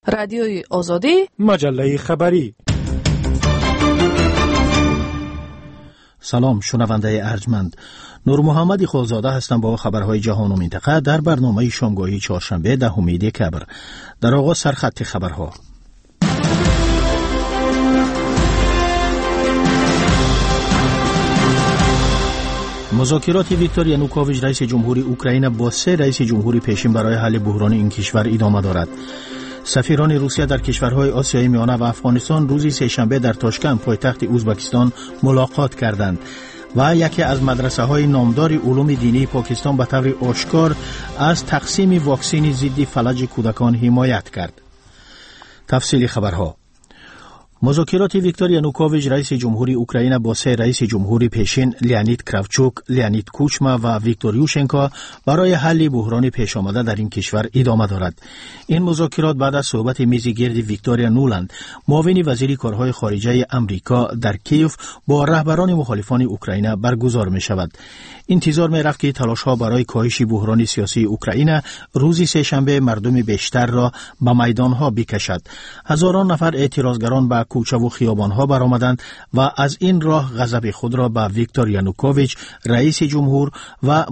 رادیوی آزادی، مجله خبری. سلام شنونده ارجمند، نور محمد خالزاده هستم با خبرهای جهان و منطقه در برنامه شامگاهی چهارشنبه 10 دکبر. در آغاز سرخط خبرها. مذاکرات ویکتور یانوکوویچ رئیس جمهوری اوکراین با 3 رئیس جمهوری پیشین برای حل بحران این کشور ادامه دارد. سفیران روسیه در کشورهای آسیای میانه و افغانستان روز سه‌شنبه در تاشکند پایتخت ازبکستان ملاقات کردند و یکی از مدرسه‌های نامدار علوم دینی پاکستان به طور آشکار از تقسیم واکسن ضد فلج کودکان حمایت کرد. تفصیل خبرها. مذاکرات ویکتور یانوکوویچ رئیس جمهوری اوکراین با 3 رئیس جمهوری پیشین لیانید کراوچوک، لیانید کوچما و ویکتور یوشنکو برای حل بحران پیش آمده در این کشور ادامه دارد. این مذاکرات بعد از صحبت میز گرد ویکتوریا نولند، معاون وزیر کارهای خارجه امریکا در کیف با رهبران مخالفان اوکراین برگزار می شود. انتظار می رفت که تلاش‌ها برای کاهش بحران سیاسی اوکراین روز سه‌شنبه مردم بیشتر را به میدان‌ها بکشد. هزاران نفر اعتراضگران به کوچه و خیابان‌ها برآمدند و از این راه غضب خود را به ویکتور یانوکوویچ رئیس جمهور و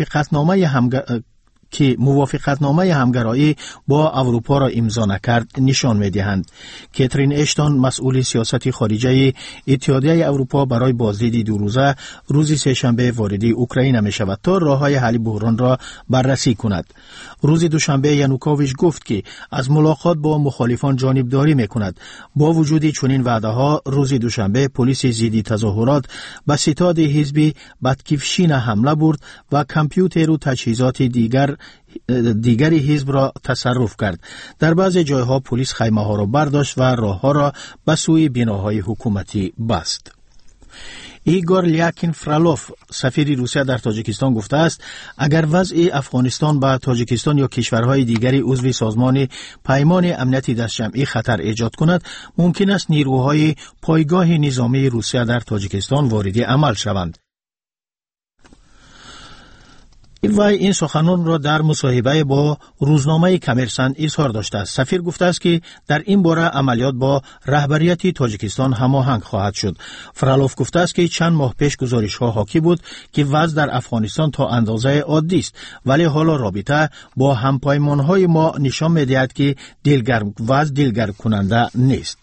موافقتنامه همگرایی با اروپا را امضا نکرد نشان می‌دهند. کاترین اشتون مسئول سیاست خارجه اتحادیه اروپا برای بازدید 2 روزه روز سه‌شنبه وارد اوکراین می‌شود تا راه‌های حل بحران را بررسی کند. روز دوشنبه یانوکوویچ گفت که از ملاقات با مخالفان جانبداری می‌کند. با وجود چنین وعده‌ها روز دوشنبه پلیس ضد تظاهرات به ستاد حزب بدکفشین حمله برد و کامپیوتر و تجهیزات دیگری حزب را تصرف کرد. در بعضی جایها پلیس خیمه‌ها را برداشت و راه‌ها را به سوی بناهای حکومتی بست. ایگور لیاکین فرالوف سفیر روسیه در تاجیکستان گفته است اگر وضع افغانستان با تاجیکستان یا کشورهای دیگری عضو سازمان پیمان امنیت دستجمعی خطر ایجاد کند، ممکن است نیروهای پایگاه نظامی روسیه در تاجیکستان وارد عمل شوند. وی این سخنان را در مصاحبه با روزنامه کمرسن اظهار داشته است. سفیر گفته است که در این باره عملیات با رهبریت تاجیکستان هماهنگ خواهد شد. فرالوف گفته است که چند ماه پیش گزارش‌ها حاکی بود که وضع در افغانستان تا اندازه عادی است، ولی حالا رابطه با همپیمان‌های ما نشان می‌دهد که دلگرم کننده نیست.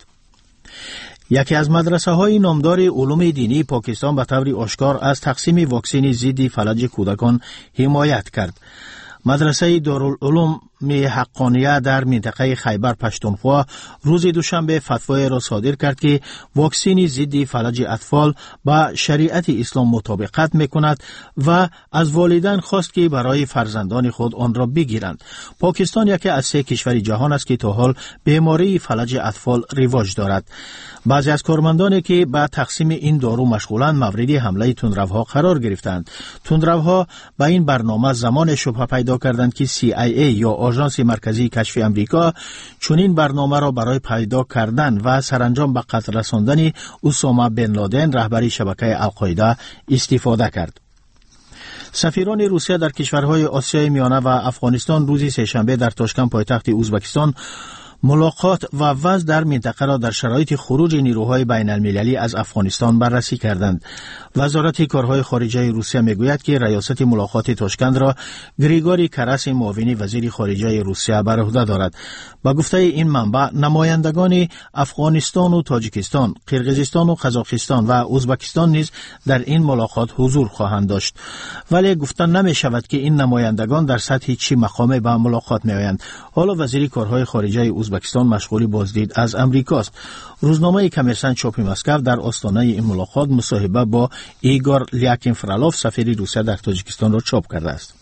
یکی از مدرسه‌های نامدار علوم دینی پاکستان به طور آشکار از تقسیم واکسن ضد فلج کودکان حمایت کرد. مدرسه دارالعلوم حقانیه در منطقه خیبر پشتونخوا روز دوشنبه فتوای را صادر کرد که واکسن ضد فلج اطفال با شریعت اسلام مطابقت میکند و از والدین خواست که برای فرزندان خود آن را بگیرند. پاکستان یکی از 3 کشور جهان است که تا حال بیماری فلج اطفال رواج دارد. بعضی از کارمندانی که با تقسیم این دارو مشغولند مورد حمله تندروها قرار گرفتند. تندروها به این برنامه زمان شبهه پیدا کردند که CIA یا آژانس مرکزی کشف امریکا چنین برنامه را برای پیدا کردن و سرانجام به قتل رساندن اسامه بن لادن رهبر شبکه القاعده استفاده کرد. سفیران روسیه در کشورهای آسیای میانه و افغانستان روز سه‌شنبه در تاشکند پایتخت ازبکستان ملاقات و وضع در منطقه را در شرایط خروج نیروهای بین المللی از افغانستان بررسی کردند. وزارت کارهای خارجه روسیه میگوید که ریاست ملاقات تاشکند را گریگوری کراس معاون وزیر خارجه روسیه بر عهده دارد. با گفته این منبع نمایندگان افغانستان و تاجیکستان، قرقیزستان و قزاقستان و ازبکستان نیز در این ملاقات حضور خواهند داشت، ولی گفتن نمی شود که این نمایندگان در سطح چه مقامی به ملاقات می آیند. حالا وزیر کارهای خارجه ازبکستان مشغول بازدید از امریکاست. روزنامه کمرسن چاپ مسکو در آستانه این ملاقات مصاحبه با ایگور لیاکین فرالوف سفیر روسیه در تاجیکستان را چاپ کرده است.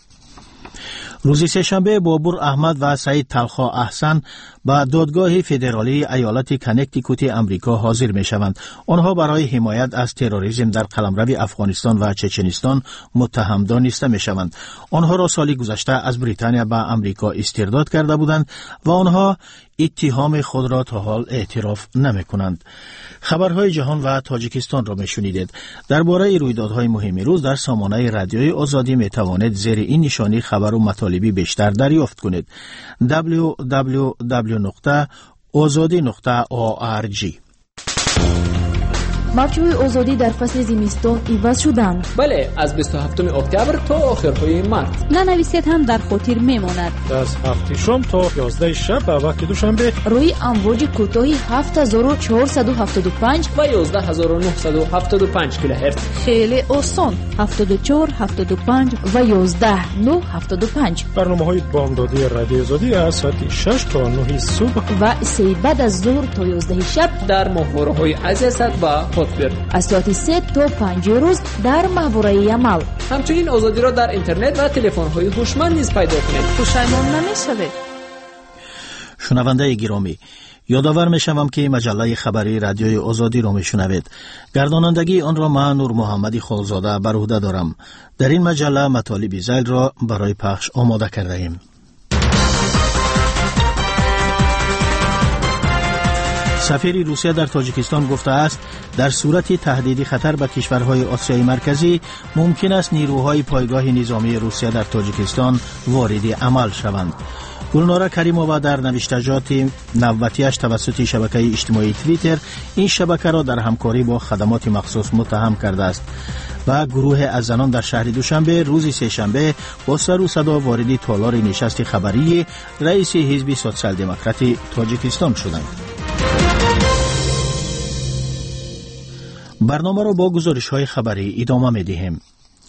روز سه‌شنبه بابور احمد و سعید طلخا احسن به دادگاه فدرالی ایالت کنکتیکوت امریکا حاضر می شوند. آنها برای حمایت از تروریسم در قلمرو افغانستان و چچنستان متهم دانسته می شوند. آنها را سال گذشته از بریتانیا به امریکا استرداد کرده بودند و آنها اتهام خود را تا حال اعتراف نمی کنند. خبرهای جهان و تاجیکستان را می شنیدید. درباره رویدادهای مهم روز در سامانه رادیوی آزادی می توانید زیر این نشانی خبر و مطالب مطالبی بیشتر دریافت کنید. www.azadi.org. марҷҳои озодӣ дар фасли зимистон иваз шуданд. бале, аз 27 октябр то охирҳои март. нанависед ҳам дар хотир мемонад. аз 7 шом то 11 шаб ба вақти душанбе рӯи амвоҷи кӯтоҳи 7475 ва 11975 килоҳерц. хеле осон 74 75 ва 11975. барномаҳои бомдодии радиои озодӣ аз соати 6 то 9 субҳ ва се баъд аз зуҳр то 11 шаб дар моҳвораҳои азиясад ва хотбир. аз соати 3 то 5 рӯз дар маҳвораи Ямал. ҳамчунин озодиро дар интернет ва телефонҳои ҳушманд низ пайдо кунед. пушаймон намешавед. шунавандаи гиромӣ, یادآور میشوم که مجله خبری رادیوی آزادی را میشنوید. گردانندگی آن را من نور محمد خالزاده بر عهده دارم. در این مجله مطالب ذیل را برای پخش آماده کرده ایم. سفیر روسیه در تاجیکستان گفته است در صورت تهدید خطر به کشورهای آسیای مرکزی ممکن است نیروهای پایگاه نظامی روسیه در تاجیکستان وارد عمل شوند. گلناره کریمووا در نوشتجات نوبتیش توسط شبکه اجتماعی توییتر این شبکه را در همکاری با خدمات مخصوص متهم کرده است و گروه از زنان در شهر دوشنبه روز سه‌شنبه با سر و صدا وارد تالار نشست خبری رئیس حزب سوسیال دموکرات تاجیکستان شدند. برنامه را با گزارش‌های خبری ادامه می‌دهیم.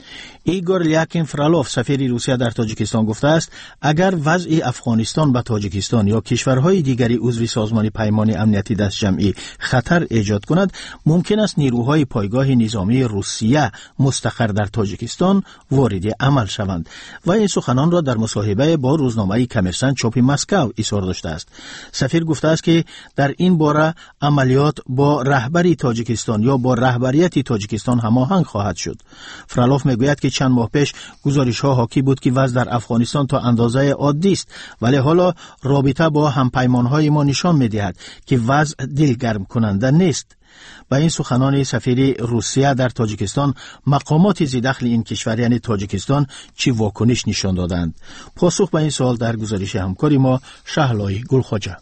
ایگور لیاکین فرالوف سفیر روسیه در تاجیکستان گفته است اگر وضع افغانستان به تاجیکستان یا کشورهای دیگری عضو سازمان پیمان امنیتی دست جمعی خطر ایجاد کند ممکن است نیروهای پایگاه نظامی روسیه مستقر در تاجیکستان وارد عمل شوند و این سخنان را در مصاحبه با روزنامه کمرسن چاپ مسکو اظهار داشته است. سفیر گفته است که در این باره عملیات با رهبری تاجیکستان یا با رهبریت تاجیکستان هماهنگ خواهد شد. فرالوف میگوید که چند ماه پیش گزارش‌ها حاکی بود که وضع در افغانستان تا اندازه عادی است، ولی حالا رابطه با همپیمان‌های ما نشان می‌دهد که وضع دلگرم کننده نیست. با این سخنان سفیر روسیه در تاجیکستان مقامات ذی‌دخل این کشور یعنی تاجیکستان چی واکنش نشان دادند؟ پاسخ به این سوال در گزارش همکاری ما شهلای گلخواجه.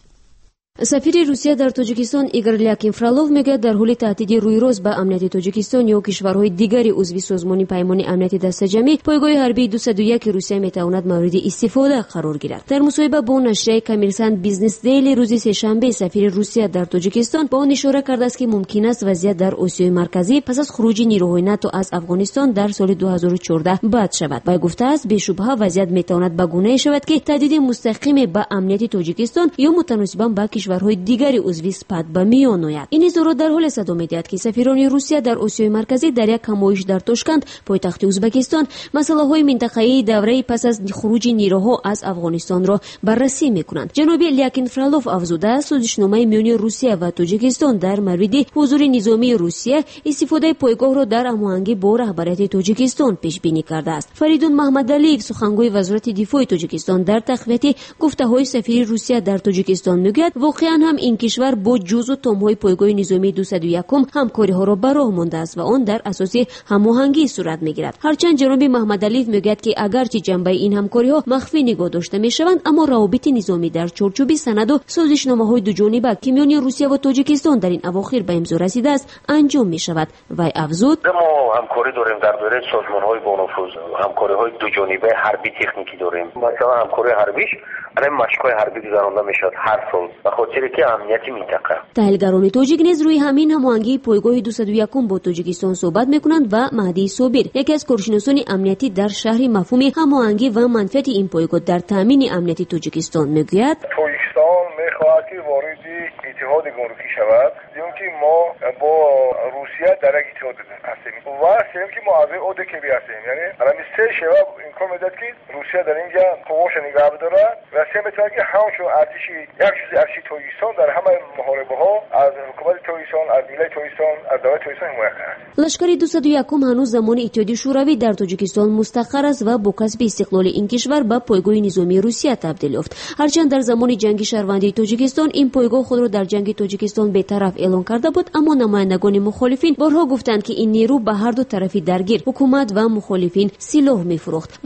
سفیر روسیه در تاجیکستان ایگور لیاکین فرالوف میگه در حال تهدید رویروز به امنیت تاجیکستان یا کشورهای دیگری عضو سازمان پیمان امنیتی دست جمعی پایگاه حربی 201 روسیه میتواند مورد استفاده قرار گیرد. در مصاحبه با نشریه کمرسن بیزنس دیلی روز سه‌شنبه سفیر روسیه در تاجیکستان با آن اشاره کرده است که ممکن است وضعیت در آسیای مرکزی پس از خروج نیروهای ناتو از افغانستان در سال 2014 بد شود. و گفته است بی‌شبهه وضعیت میتواند به گونه‌ای شود که تهدید مستقیم به امنیت تاجیکستان یا متناسباً با کشورهای دیگری عضو سپاد به میان آید. این اظهارات در حال صدا می‌دهد که سفیران روسیه در آسیای مرکزی در یک همایش در تاشکند پایتخت ازبکستان مسائل منطقه‌ای دوره پس از خروج نیروها از افغانستان را بررسی می‌کنند. جناب لیاکین فرالوف افزوده سازشنامه میان روسیه و تاجیکستان در مورد حضور نظامی روسیه استفاده پایگاه را در هماهنگی با رهبریت تاجیکستان پیش بینی کرده است. فریدون محمدعلیف سخنگوی وزارت دفاع تاجیکستان در تقویت گفته‌های سفیر روسیه در تاجیکستان میگوید واقعاً هم این کشور با جزء تام‌های پایگاه نظامی 201 همکاری‌ها را به راه مانده است و آن در اساس هماهنگی صورت می‌گیرد. هرچند جناب محمدعلیف میگوید که اگرچه جنبه این همکاری‌ها مخفی نگاه داشته می‌شوند اما روابط نظامی در چارچوب سند و سازشنامه‌های دو جانبه که میان روسیه و تاجیکستان در این اواخر به امضا رسیده است انجام می‌شود. و افزود ما همکاری داریم در دوره سازمان‌های بانفوذ، همکاری‌های دو جانبه حربی تکنیکی داریم. مثلا همکاری حربیش الان مشق‌های حربی گذرانده میشد هر سال به خاطر که امنیت منطقه. تحلیلگران تاجیک نیز روی همین هماهنگی پایگاه 201 با تاجیکستان صحبت میکنند و مهدی صابر یکی از کارشناسان امنیتی در شهر مفهوم هماهنگی و منفعت این پایگاه در تامین امنیت تاجیکستان میگوید تاجیکستان میخواهد که وارد اتحاد گمرکی شود، دیدیم که ما با روسیه در یک اتحاد هستیم و سیم که ما از ODKB هستیم، یعنی الان سه شباب امکان میداد که روسیه در اینجا قواش نگاه بداره و سیم میتونه که همشون ارتشی یک جزء ارتشی تاجیکستان در همه محاربه ها از حکومت تاجیکستان، از ملت تاجیکستان، از دولت تاجیکستان حمایت کنند. لشکر 201 هنوز زمان اتحادیه شوروی در تاجیکستان مستقر است و با کسب استقلال این کشور به پایگاه نظامی روسیه تبدیل یافت. هرچند در زمان جنگ شهروندی تاجیکستان این پایگاه خود را در جنگ تاجیکستان بی‌طرف اعلام کرده بود، اما نمایندگان مخالفین بارها گفتند که این نیرو به هر دو طرفی درگیر حکومت و مخالفین سلاح می‌فروخت.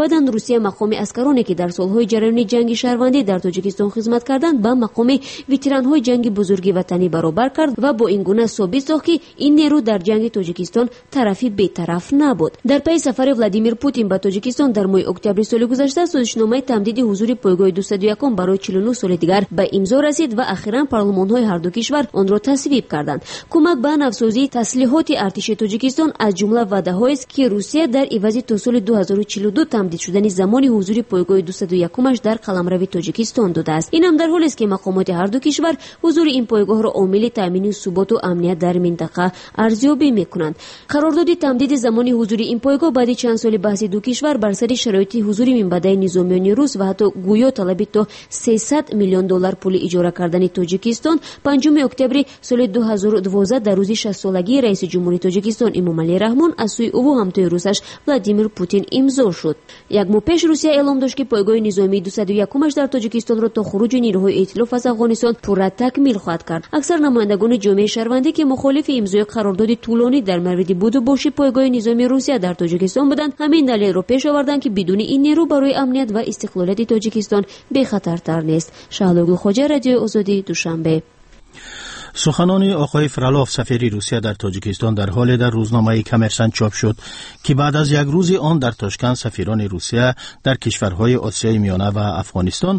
بعداً روسیه مقام اسکرانی که در سالهای جریان جنگ شهروندی در تاجیکستان خدمت کردند با مقام وتران‌های جنگ بزرگ وطنی برابر کرد و با این گونه ثابت ساخت که این نیرو در جنگ تاجیکستان طرفی بی‌طرف نبود. در پی سفر ولادیمیر پوتین به تاجیکستان در ماه اکتبر سال گذشته سازشنامه تمدید حضور پایگاه 201 برای 49 سال دیگر به امضا رسید و اخیراً پارلمان‌های هر دو کشور آن را تصویب کردند. کمک به نوسازی تسلیحات ارتش تاجیکستان از جمله وعده‌هایی است که روسیه در عوض تا سال 2042 تمدید شدن زمان حضور پایگاه 201 در قلمرو تاجیکستان داده است. این هم در حالی است که مقامات هر دو کشور حضور این پایگاه را عامل تامین ثبات و امنیت در منطقه ارزیابی می‌کنند. قرارداد تمدید زمان حضور این پایگاه بعد چند سال بحث دو کشور بر سر شرایط حضور منبع‌های نظامیان روس و حتی گویا طلب تا $300 میلیون پول اجاره کردن تاجیکستان 5 اکتبر سال 2012 در روز 60 سالگی رئیس جمهوری تاجیکستان امامعلی رحمان از سوی او و همتای روسش ولادیمیر پوتین امضا شد. یک ماه پیش روسیه اعلام داشت که پایگاه نظامی 201 در تاجیکستان را تا خروج نیروهای ائتلاف از افغانستان پورا تکمیل خواهد کرد. اکثر نمایندگان جامعه شهروندی که مخالف امضای قرارداد طولانی در مورد بود و باشی پایگاه نظامی روسیه در تاجیکستان بودند، همین دلیل را پیش آوردند که بدون این نیرو برای امنیت و استقلالیت تاجیکستان به خطرتر نیست. شهلوگل خوجا، رادیو آزادی، دوشنبه. سخنان آقای فرالوف سفیر روسیه در تاجیکستان در حال در روزنامه کمرسن چاپ شد که بعد از یک روز آن در تاشکند سفیران روسیه در کشورهای آسیای میانه و افغانستان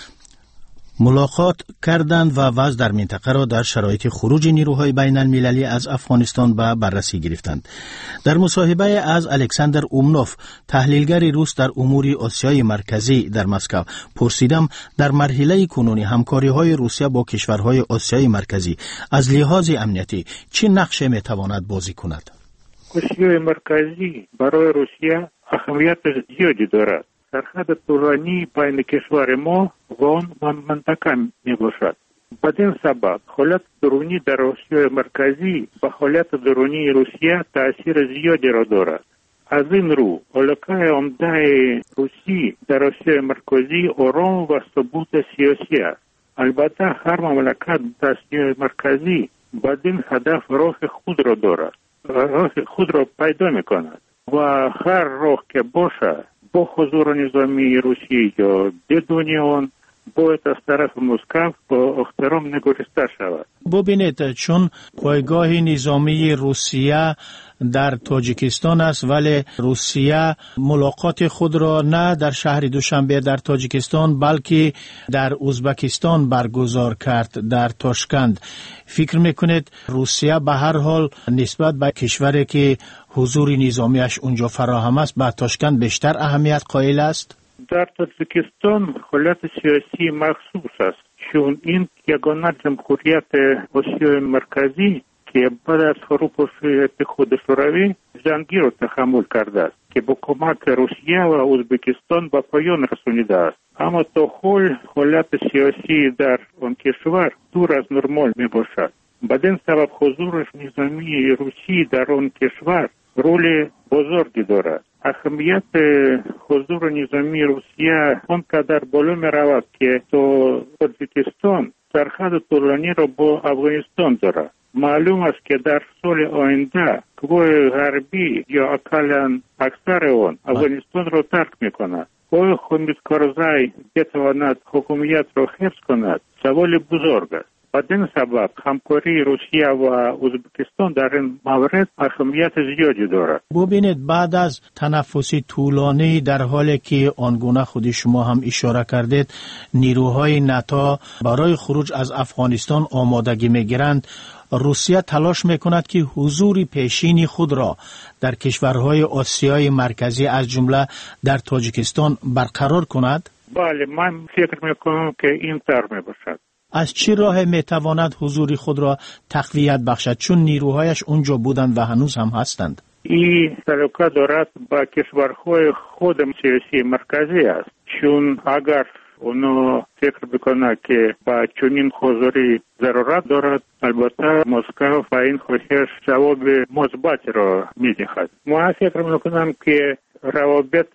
ملاقات کردند و وضع در منطقه را در شرایط خروج نیروهای بین المللی از افغانستان به بررسی گرفتند. در مصاحبه از الکساندر اومنوف تحلیلگر روس در امور آسیای مرکزی در مسکو پرسیدم در مرحله کنونی همکاری‌های روسیه با کشورهای آسیای مرکزی از لحاظ امنیتی چه نقشی می‌تواند بازی کند؟ آسیای مرکزی برای روسیه اهمیت زیادی دارد. سرحد طولانی بین کشور ما و آن منطقه می باشد. بدین سبب حالت درونی در آسیای مرکزی به حالت درونی روسیه تأثیر زیادی را دارد. از این رو علاقه عمده روسی در آسیای مرکزی آرام و ثبات سیاسی است. البته هر مملکت در آسیای مرکزی بدین هدف راه خود را دارد، راه خود را پیدا می کند و هر راه که باشد با حضور نظامی روسی یا بدون آن باید از طرف مسکو با احترام نگریسته شود. ببینید چون پایگاه نظامی روسیه در تاجیکستان است ولی روسیه ملاقات خود را نه در شهر دوشنبه در تاجیکستان بلکه در ازبکستان برگزار کرد در تاشکند. فکر میکنید روسیه به هر حال نسبت به کشوری که حضور نظامیش اونجا فراهم است به تاشکند بیشتر اهمیت قائل است؟ در تاجیکستان حالت سیاسی مخصوص است چون این یگانه جمهوریت آسیای مرکزی که بعد از فروپاشی اتحاد شوروی جنگی را تحمل کرده است که با کمک روسیه و ازبکستان به پایان رسانیده است. اما تا حالت سیاسی در آن کشور دور از نرمال می باشد. بدین سبب حضور نظامی روسی در آن کشور رول بزرگی دارد. اهمیت حضور نظامی روسیه آنقدر بالا می رود که تا تاجیکستان سرحد طولانی را با افغانستان دارد. معلوم است که در سال آینده قوای غربی یا اقلا اکثر آن افغانستان را ترک می کند. آیا حامد کارزای بتواند حکومت را حفظ کند؟ سوال بزرگ است. بدین سبب همکاری روسیه و ازبکستان در این مورد اهمیت زیادی دارد. ببینید بعد از تنفسی طولانی در حالی که آنگونه خود شما هم اشاره کردید نیروهای ناتو برای خروج از افغانستان آمادگی میگیرند، روسیه تلاش میکند که حضور پیشین خود را در کشورهای آسیای مرکزی از جمله در تاجیکستان برقرار کند؟ بله، من فکر میکنم که این طور میباشد. از چه راه میتواند حضور خود را تقویت بخشد چون نیروهایش اونجا بودند و هنوز هم هستند؟ این تعلق دارد با کشورهای خود سیاسی مرکزی است چون اگر اونو فکر بکنه که با چنین حضوری ضرورت دارد البته مسکو با این خواهش جواب مثبت را میدهد. من فکر میکنم که روابط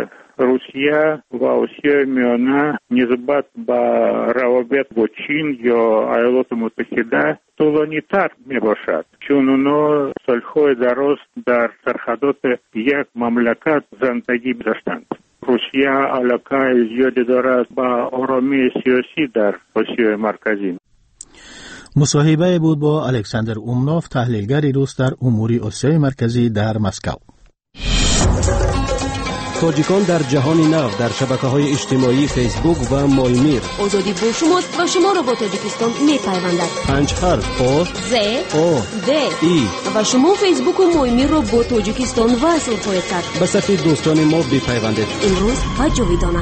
روسیه و آسیای میانه نسبت به روابط با چین یا ایالات متحده طولانی تر می باشد چون اونا سالهای دراز در سرحدات یک مملکت زندگی داشتند. روسیه علاقه زیادی دارد با آرامی سیاسی در آسیای مرکزی. مصاحبه بود با الکساندر اومنوف، تحلیلگر روس در امور آسیای مرکزی در مسکو. تاجیکان در جهان نو در شبکه‌های اجتماعی فیسبوک و مایمیر. آزادی با شماست و شما را با تاجیکستان می‌پیوندد. 5 حرف او ز او د ای و شما فیسبوک و مایمیر را با تاجیکستان وصل خواهید کرد. به صفحه دوستان ما بپیوندید. امروز و جاویدانه.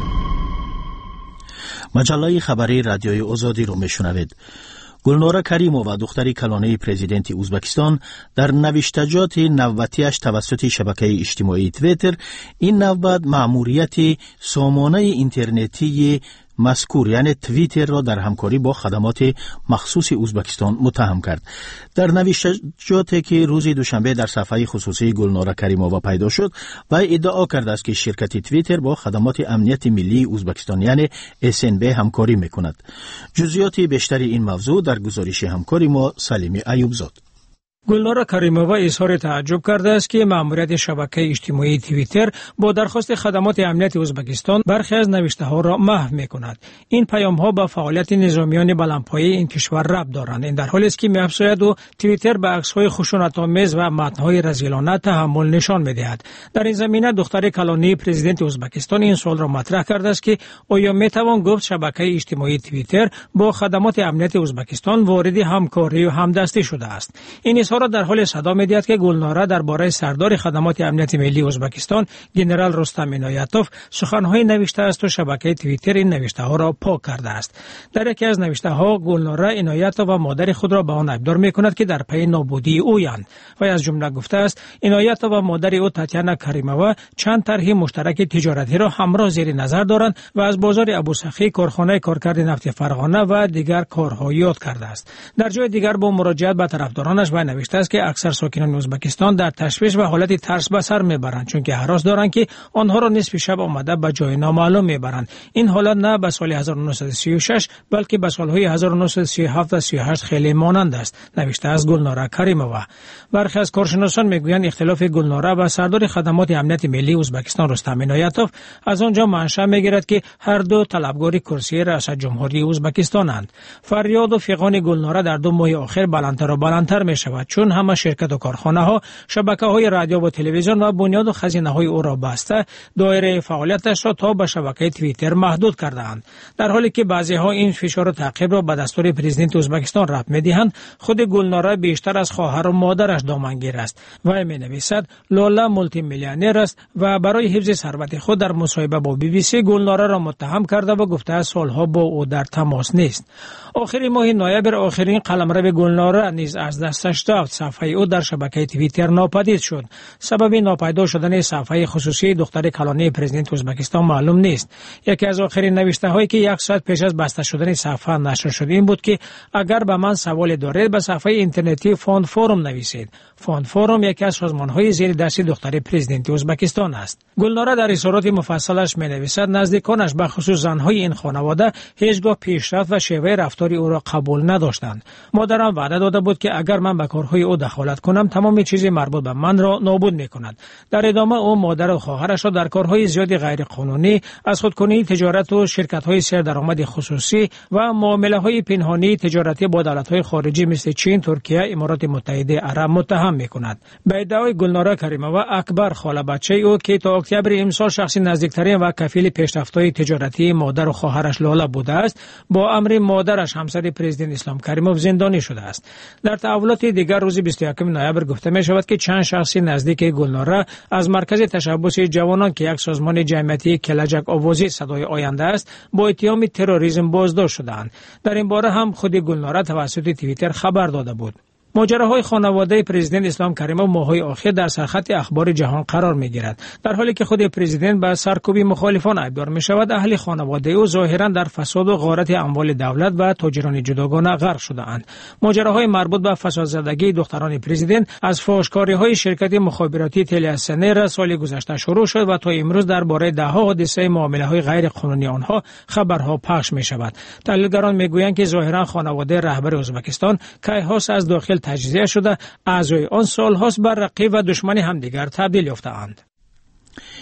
مجله خبری رادیوی آزادی رو میشنوید. گلناره کریمووا دختری کلانه پرزیدنت ازبکستان در نوشتجات نوبتیش توسط شبکه اجتماعی تویتر این نوبت مأموریت سامانه اینترنتی مذکور یعنی توییتر را در همکاری با خدمات مخصوص ازبکستان متهم کرد. در نوشتجاتی که روز دوشنبه در صفحه خصوصی گلناره کریمووا پیدا شد و ادعا کرده است که شرکت توییتر با خدمات امنیت ملی ازبکستان یعنی SNB همکاری میکند. جزئیات بیشتری این موضوع در گزارش همکاری ما سلیمی ایوبزاد. گلناره کریمووا اظهار تعجب کرده است که مأموریت شبکه اجتماعی توییتر با درخواست خدمات امنیت ازبکستان برخی از نوشته‌ها را محو می‌کند. این پیام‌ها با فعالیت نظامیان بلندپایه این کشور ربط دارند. این در حالی است که می‌افزاید و توییتر به عکس‌های خشونت‌آمیز و متن‌های رذیلانه تحمل نشان می‌دهد. در این زمینه دختر کلانی پرزیدنت ازبکستان این سوال را مطرح کرده است که آیا می‌توان گفت شبکه اجتماعی توییتر با خدمات امنیت ازبکستان وارد همکاری و همدستی شده است. این اظهار در حال صدا می‌دهد که گلناره درباره سردار خدمات امنیت ملی ازبکستان جنرال رستم عنایتوف سخن‌های نوشته است و شبکه توییتر این نوشته‌ها را پاک کرده است. در یکی از نوشته‌ها گلناره عنایتوف و مادر خود را به آن ابدار می‌کند که در پی نابودی اویند و از جمله گفته است عنایتوف و مادر او تاتیانا کریمووا چند طرح مشترک تجارتی را همراه زیر نظر دارند و از بازار ابوسخی، کارخانه کارکرد نفت فرغانه و دیگر کارها یاد کرده است. در جای دیگر با مراجعت به طرفدارانش و نوشته است که اکثر ساکنان ازبکستان در تشویش و حالت ترس به سر میبرند چون که هراس دارند که آنها را نصف شب آمده به جای نامعلوم میبرند. این حالت نه به سال 1936 بلکه به سالهای 1937 و 38 خیلی مانند است، نوشته از گلناره کریمووا. برخی از کارشناسان میگویند اختلاف گلناره و سردار خدمات امنیت ملی ازبکستان رستم عنایتوف از آنجا منشأ میگیرد که هر دو طلبکار کرسی ریاست جمهوری ازبکستانند. فریاد و فغان گلناره در 2 ماه اخیر بلندتر و بلندتر میشود چون همه شرکت و کارخانه ها، شبکه های رادیو و تلویزیون و بنیاد و خزینه های او را بسته دایره فعالیتش را تا به شبکه توییتر محدود کردند. در حالی که بعضی ها این فشار و تعقیب را به دستور پرزیدنت ازبکستان رفع می‌دهند، خود گلناره بیشتر از خواهر و مادرش دامنگیر است و می‌نویسد لاله مولتی میلیونر است و برای حفظ ثروت خود در مصاحبه با BBC گلناره را متهم کرده و گفته است سالها با او در تماس نیست. آخر ماه نوامبر آخرین قلمرو گلناره نیز از دستش رفت. صفحه او در شبکه توییتر ناپدید شد. سبب ناپیدا شدن صفحه خصوصی دختر کلانی پرزیدنت ازبکستان معلوم نیست. یکی از آخرین نوشته‌هایی که 1 ساعت پیش از بسته شدن صفحه نشر شد این بود که اگر به من سوال دارید به صفحه اینترنتی فاند فورم نویسید. فاند فورم یکی از سازمان‌های زیر دست دختر پرزیدنت ازبکستان است. گلناره در اظهارات مفصلش می‌نویسد نزدیکانش به خصوص زن‌های این خانواده هیچگاه پیشرفت و شیوه رفتاری او را قبول نداشتند. مادرم وعده داده بود که اگر من به کارهای او دخالت کنم تمام چیزی مربوط به من را نابود می‌کند. در ادامه او مادر و خواهرش را در کارهای زیادی غیرقانونی از خودکنی تجارت و شرکت‌های سردرآمد خصوصی و معامله‌های پنهانی تجارتی با دولت‌های خارجی مثل چین، ترکیه، امارات متحده عرب متهم می‌کند. به ادعای گلناره کریمووا اکبر خاله بچه او که تا اکتبر امسال شخص نزدیکترین و کفیل پیشرفت‌های تجارتی مادر و خواهرش لاله بوده است، با امر مادرش همسر پرزیدنت اسلام کریموف زندانی شده است. در تحولات دیگر روز 21 نوامبر گفته می شود که چند شخص نزدیک گلناره از مرکز تشبث جوانان که یک سازمان جمعیتی کلجک آوازی صدای آینده است با اتهام تروریسم بازداشت شدند. در این باره هم خود گلناره توسط توییتر خبر داده بود. ماجراهای خانواده پرزیدنت اسلام کریموف ماه‌های اخیر در سرخط اخبار جهان قرار می‌گیرد. در حالی که خود پرزیدنت به سرکوبی مخالفان ابزار می‌شود، اهل خانواده او ظاهراً در فساد و غارت اموال دولت و تاجران جداگانه غرق شده‌اند. ماجراهای مربوط به فسادزدگی دختران پرزیدنت از فحاشکاری‌های شرکت مخابراتی تلی‌اسنر سال گذشته شروع شد و تا امروز درباره ده‌ها حادثه معامله‌های غیرقانونی آنها خبرها پخش می‌شود. تحلیلگران می‌گویند که ظاهراً خانواده رهبر ازبکستان کیهاس از داخل تجزیه شده، اعضای آن سال‌هاست بر رقیب و دشمن همدیگر تبدیل یافته‌اند.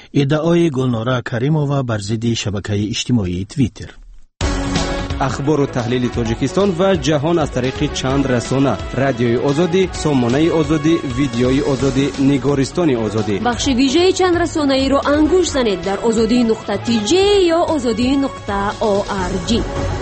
ادعای گلناره کریمووا بر ضد شبکه اجتماعی توییتر. اخبار و تحلیل تاجیکستان و جهان از طریق چند رسانه: رادیوی آزادی، سامانه آزادی، ویدیوی آزادی، نگارستان آزادی. بخش ویژه چند رسانه ای رو انگوش زنید در azadi.tj یا azadi.org.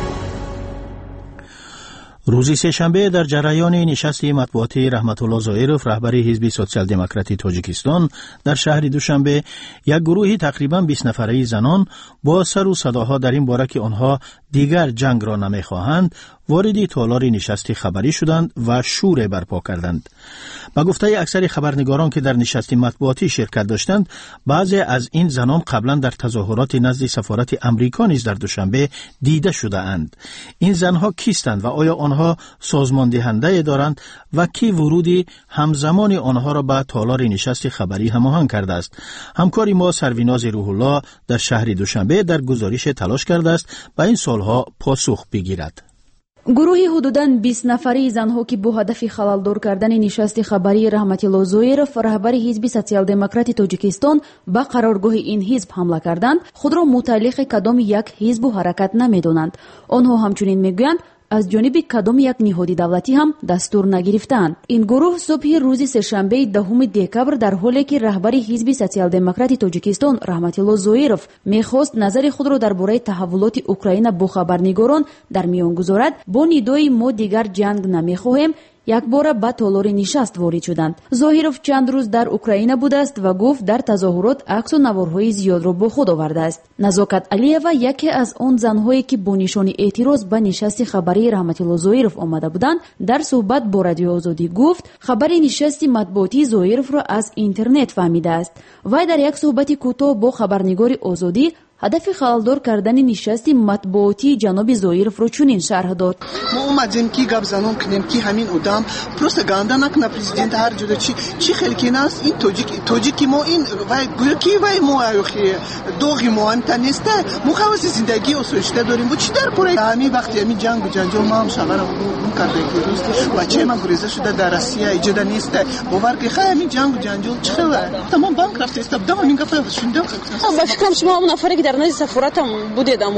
روز سه‌شنبه در جریان نشست مطبوعاتی رحمت الله ظاهرов رهبر حزب سوسیال دموکراتی تاجیکستان در شهر دوشنبه، یک گروه تقریباً 20 نفره زنان با سر و صداها در این باره که آنها دیگر جنگ را نمی‌خواهند وارد تالار نشست خبری شدند و شور برپا کردند. با گفته اکثر خبرنگاران که در نشست مطبوعاتی شرکت داشتند، بعضی از این زنان قبلا در تظاهرات نزد سفارت امریکا نیز در دوشنبه دیده شده اند. این زنها کیستند و آیا آنها سازمان دهنده دارند و کی ورودی همزمان آنها را به تالار نشست خبری هماهنگ کرده است؟ همکاری ما سرویناز روح الله در شهر دوشنبه در گزارش تلاش کرده است به این سوالها پاسخ بگیرد. گروهی حدوداً 20 نفری زنها که با هدف خلالدار کردن نشست خبری رحمت الله ظاهرов رهبر حزب سوسیال دموکراتی تاجیکستان به قرارگاه این حزب حمله کردند، خود را متعلق کدام یک حزب و حرکت نمی‌دانند. آنها همچنین میگویند از جانب کدام یک نهاد دولتی هم دستور نگرفتند. این گروه صبح روز سه‌شنبه 10 دکبر در حالی که رهبر حزب سوسیال دموکراتی تاجیکستان رحمت الله ظاهرов می‌خواست نظر خود را درباره تحولات اوکراین با خبرنگاران در میان گذارد، با ندای ما دیگر جنگ نمی‌خواهیم یک بار به تالار نشست وارد شدند. ظاهرов چند روز در اوکراین بوده است و گفت در تظاهرات عکس و نوارهای زیاد را با خود آورده است. نزاکت علیوا یکی از آن زنهایی که با نشان اعتراض به نشست خبری رحمت الله ظاهرov آمده بودند، در صحبت با رادیو آزادی گفت خبر نشست مطبوعاتی ظاهرov را از اینترنت فهمیده است. و در یک صحبت کوتاه با خبرنگار آزادی هدف خلالدار کردن نشست مطبوعاتی جناب ظاهرov رو چنین شرح داد: ما اومدیم که گپ زنون کنیم که همین آدم پروپاگاندا نکنه پرزیدنت هر جوری چی خلکی ناس این توجیکی ما این وای گویا کی وای ما اخی دوغی ما انت نیسته مو خواست زندگی اوسشته داریم و چی در پره همین وقتی همین جنگ و جنجال ما هم شغل اون کرده که روز بچه ما گریزه شده در روسیه ایجاد نیسته باور که همین جنگ و جنجال چه خبره تمام بانک رفته است دام همین گفته شونده با فکرم شما اون نفری در نزد سفارت هم بودید اما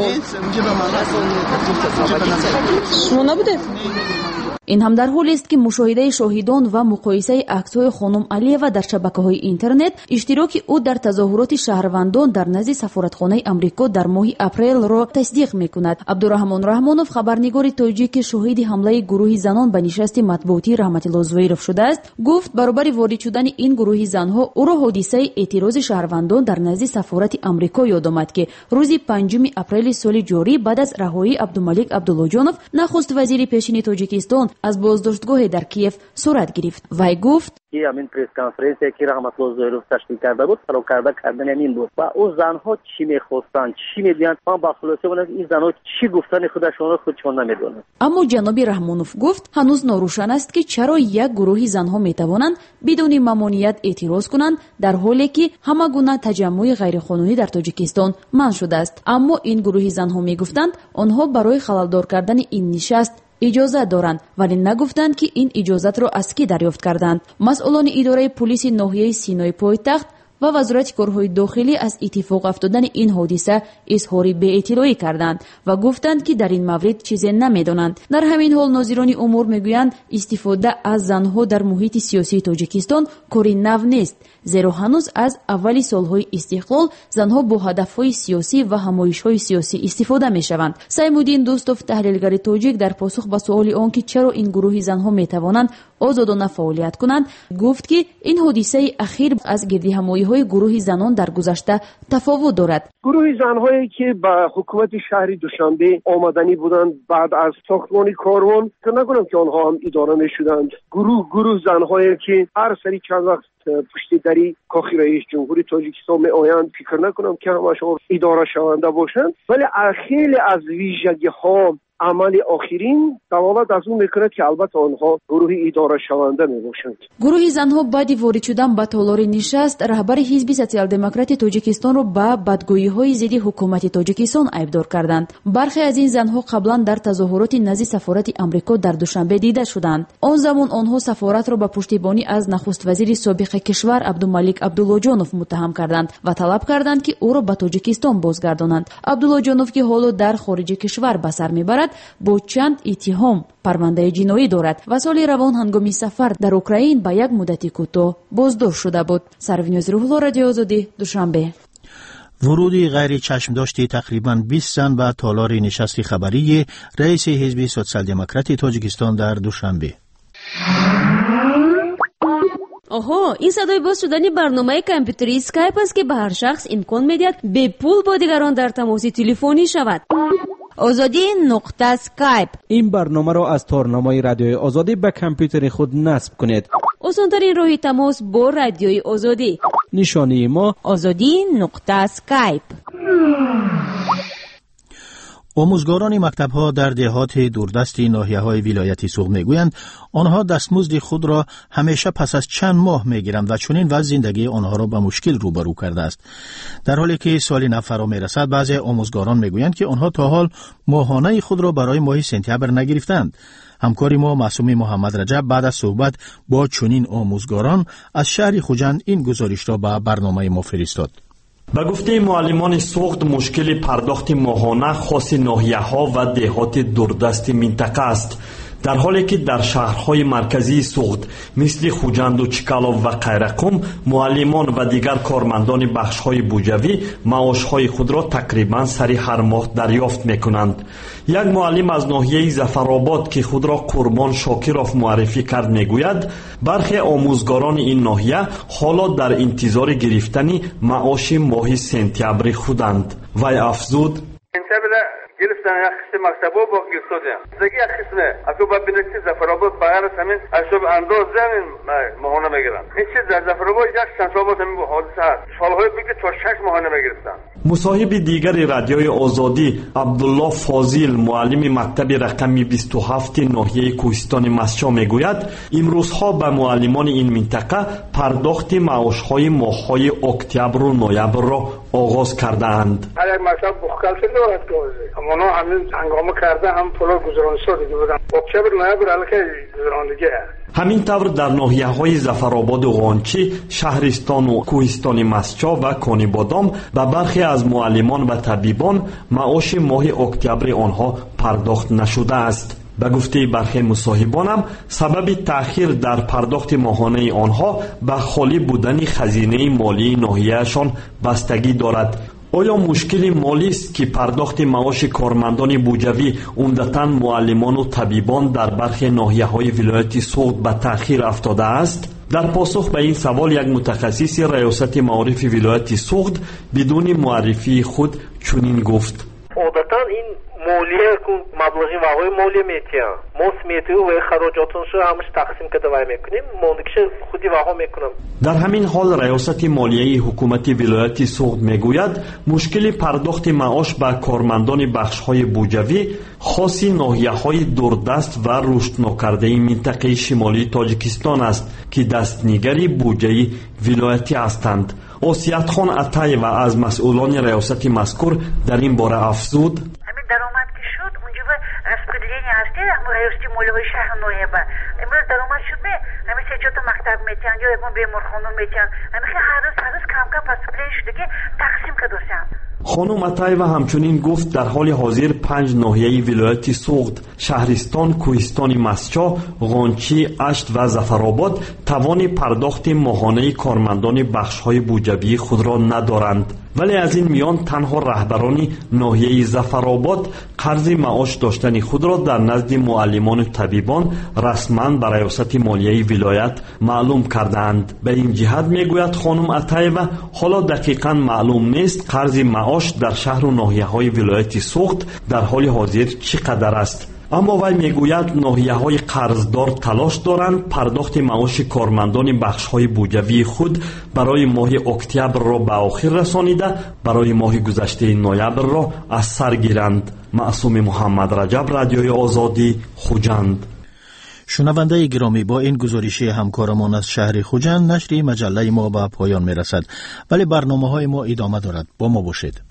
شما نبودید؟ این هم در حالی است که مشاهده شاهدان و مقایسه عکس‌های خانم علیوا در شبکه‌های اینترنت اشتراک او در تظاهرات شهروندان در نزد سفارتخانه آمریکا در ماه اپریل را تصدیق می‌کند. عبدالرحمن رحمانوف خبرنگار تاجیک شاهد حمله گروه زنان به نشست مطبوعاتی رحمت الله ظاهرov شده است، گفت برابر وارد شدن این گروه زنها او را حادثه اعتراض شهروندان در نزد سفارت آمریکا یاد آمد که روز 5 اپریل سال جاری بعد از رهایی عبدالملک عبداللهجانov نخست وزیر پیشین تاجیکستان از بازداشتگاه در کیف صورت گرفت. وی گفت که همین پرس کنفرانسی که رحمت الله ظاهرov تشکیل کرده بود فراکرده کردن همین بود و اون زنها چی میخواستند چی میگویند من با خلاصه بودم این زنها چی گفتن خودشون نمیدونند. اما جناب رحمانوف گفت هنوز ناروشن است که چرا یک گروه زنها میتوانند بدون ممنوعیت اعتراض کنند در حالی که همه گونه تجمع غیرقانونی در تاجیکستان منع شده است. اما این گروه زنها میگفتند آنها برای خلالدار کردن این نشست اجازه دارند ولی نگفتند که این اجازت را از کی دریافت کردند. مسئولان اداره پلیس ناحیه سینای پایتخت و وزارت کارهای داخلی از اتفاق افتادن این حادثه اظهار بی‌اطلاعی کردند و گفتند که در این مورد چیزی نمی‌دانند. در همین حال ناظران امور میگویند استفاده از زنها در محیط سیاسی تاجیکستان کاری نو نیست، زیرا هنوز از اول سالهای استقلال زنها با هدفهای سیاسی و همایش‌های سیاسی استفاده می‌شوند. سیمودین دوستوف تحلیلگر تاجیک در پاسخ به سوال آنکه چرا این گروه زنها می‌توانند آزادانه فعالیت کنند گفت که این حادثه اخیر از گردی همایی‌های گروه زنان در گذشته تفاوت دارد. گروه زنهایی که به حکومت شهر دوشنبه آمدنی بودند بعد از ساختمان کاروان که نگم که آنها هم اداره می‌شدند، گروه زنهایی که هر سری چند وقت پشت دری کاخ رئیس جمهوری تاجیکستان می آیند، فکر نکنم که همشون اداره شونده باشند، ولی خیلی از ویژگی ها عمل آخرین دلالت از اون میکنه که البته آنها گروه اداره شونده میباشند. گروه زنها بعد وارد شدن به تالار نشست رهبر حزب سوسیال دموکرات تاجیکستان را به بدگویی‌های ضد حکومت تاجیکستان ایبدار کردند. برخی از این زنها قبلا در تظاهرات نزد سفارت آمریکا در دوشنبه دیده شدند. آن زمان آنها سفارت را به پشتیبانی از نخست وزیر سابق کشور عبدالمالک عبداللهجانов متهم کردند و طلب کردند که او را به تاجیکستان بازگردانند. عبداللهجانов که حالا در خارج کشور به سر میبرد با چند اتهام پرونده جنایی دارد و سال روان هنگامی سفر در اوکراین به یک مدت کوتاه بازداشت شده بود. سرویناز روح‌الله، رادیو آزادی، دوشنبه. ورودی غیر چشم داشتی تقریباً 20 زن به تالار نشست خبری رئیس حزب سوسیال دموکرات تاجیکستان در دوشنبه. آها، این صدای باز شدن برنامه کامپیوتری اسکایپ است که به هر شخص امکان می‌دهد به پول با دیگران در تماس تلفنی شود. آزادی نقطه اسکایپ. این برنامه را از تارنمای رادیوی آزادی به کامپیوتر خود نصب کنید. آسان‌ترین راه تماس با رادیوی آزادی. نشانی ما آزادی نقطه اسکایپ. آموزگاران مکتب‌ها در دهات دوردست ناحیه‌های ولایت سوغد می‌گویند آنها دستمزد خود را همیشه پس از چند ماه می‌گیرند و چنین وضع زندگی آنها را به مشکل روبرو کرده است. در حالی که سال نو فرا می‌رسد بعضی آموزگاران می‌گویند که آنها تا حال ماهانه خود را برای ماه سپتامبر نگرفتند. همکاری ما معصومی محمد رجب بعد از صحبت با چنین آموزگاران از شهر خوجند این گزارش را به برنامه ما فرستاد. به گفته معلمان سوغد مشکل پرداخت ماهانه خاص ناحیه‌ها و دهات دوردست منطقه است، در حالی که در شهرهای مرکزی سوغد مثل خوجند و چکالov و قیرقم معلمان و دیگر کارمندان بخش‌های بودجوی معاش‌های خود را تقریباً سری هر ماه دریافت می‌کنند. یک معلم از ناحیه ظفرآباد که خود را قربان شاکرов معرفی کرد میگوید برخی آموزگاران این ناحیه حالا در انتظار گرفتن معاش ماه سپتامبر خودند. وی افزود: گرفتن یک قسم مکتبا با گرفتادیم دیگه یک قسم اگه با بینشتی زفرآباد بغیر همین اشب انداز زمین ماهانه میگیرن. این چیز در زفرآباد یک چند سال بود همین حادثه هست، سالهای بگه تا 6 ماهانه میگرفتن. مصاحب دیگر رادیوی آزادی عبدالله فاضل معلم مکتب رقم 27 ناحیه کوهستان مسچا میگوید امروزها به معلمان این منطقه پرداخت معاش‌های ماه‌های اکتبر و نوامبر را آغاز کرده‌اند. هر یک مکتب بخکل شده است. اونا همین هنگامه کرده هم پولا گذران شده بودن. اکتبر نوامبر الکی گذراندگی. همین طور در ناحیه‌های ظفرآباد و غانچی، شهرستان و کوهستان مسچا و کانیبادام به برخی از معلمان و طبیبان معاش ماه اکتبر آنها پرداخت نشده است. به گفته برخی مصاحبانم سبب تأخیر در پرداخت ماهانه آنها به خالی بودن خزینه مالی ناحیه‌شان بستگی دارد. آیا مشکل مالی است که پرداخت معاش کارمندان بودجوی عمدتاً معلمان و طبیبان در برخی ناحیه‌های ولایت سوغد به تأخیر افتاده است؟ در پاسخ به این سوال یک متخصص ریاست معارف ولایت سوغد بدون معرفی خود چنین گفت: عادتاً این مالیه که مبلغی وقای مالیه میتیم ما سمیتی و خراجاتونش رو همش تقسیم کده وای میکنیم موندکش خودی وقا میکنم. در همین حال ریاست مالیه حکومت ولایت سوغد میگوید مشکل پرداخت معاش به کارمندان بخش‌های بودجوی خاص ناحیه‌های دوردست و رشد ناکرده منطقه شمالی تاجیکستان است که دستنیگری بودجه ولایتی هستند. اسیت خان عطایو از مسئولان ریاست مذکور در این باره افزود: درآمد که شد اونجا و распределение هستی ریاست مالیه شهر نویبه امروز درآمد شد به همین سه چهار تا مکتب میتن یا یک بیمارخانه میتن همین هر روز کم کم پاسپورت شده که تقسیم کردن. خانم عطایو همچنین گفت در حال حاضر 5 ناحیه ولایت سوغد، شهرستان، کوهستان مسچا، غانچی، اشت و ظفرآباد توان پرداخت ماهانه کارمندان بخش‌های بودجوی خود را ندارند. ولی از این میان تنها رهبران ناحیه ظفرآباد قرض معاش داشتن خود را در نزد معلمان و طبیبان رسما به ریاست مالیه ولایت معلوم کردند. به این جهت میگوید خانم عطایو حالا دقیقاً معلوم نیست قرض معاش در شهر و ناحیه‌های ولایت سوغد در حال حاضر چقدر است. اما وی میگوید ناحیه‌های قرضدار تلاش دارند پرداخت معاش کارمندان بخش‌های بودجوی خود برای ماه اکتبر را به آخر رسانیده برای ماه گذشته نوامبر را از سر گیرند. معصوم محمد رجب، رادیوی آزادی، خوجند. شنونده گرامی، با این گزارشی همکارمان از شهر خوجند نشر مجله ما به پایان میرسد، ولی برنامه‌های ما ادامه دارد. با ما باشید.